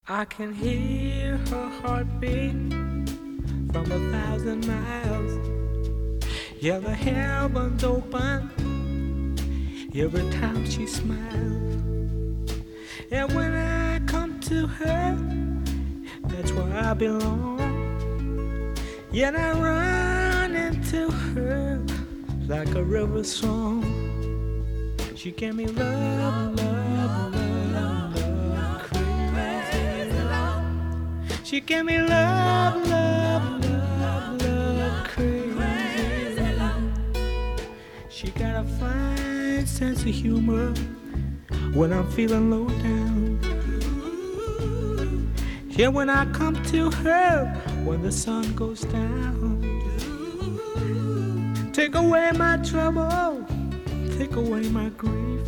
I can hear her heartbeat from 1,000 miles. Yeah, the heavens open every time she smiles. And when I come to her, that's where I belong. Yet I run into her like a river song. She gave me love, love, love, love, crazy love. She gave me love, love, love, love, crazy love. She got a fine sense of humor when I'm feeling low down. Yeah, when I come to her when the sun goes down. Take away my trouble, take away my grief,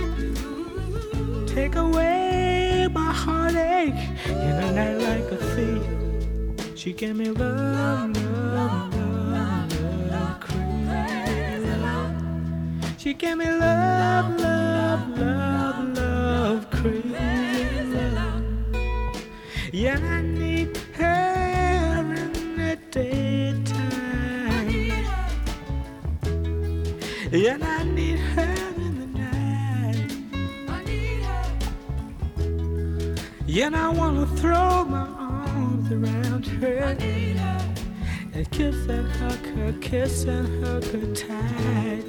take away my heartache in a night like a thief. She gave me love, love, love, love, crazy love. She gave me love, love, love, love, crazy love. Yeah, I need her in the daytime. Yeah, I need her in the night. I need her. Yeah, and I wanna throw my arms around her. I need her. And kiss and hug her tight.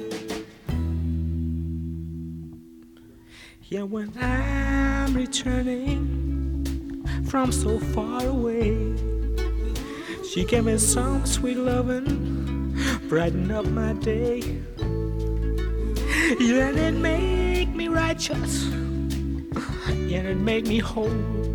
Yeah, when I'm returning from so far away, she gave me some sweet loving, brighten up my day. Yeah, and it make me righteous, yeah, and it make me whole,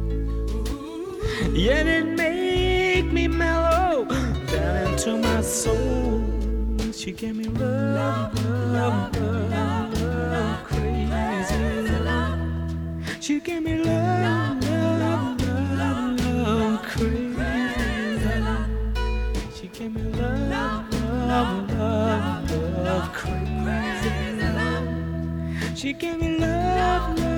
yeah, and it make me mellow down into my soul. She gave me love, love, love, love, crazy love. She gave me love, love, love, love, crazy love. She gave me love, love, love, love, crazy love. She gave me love, love.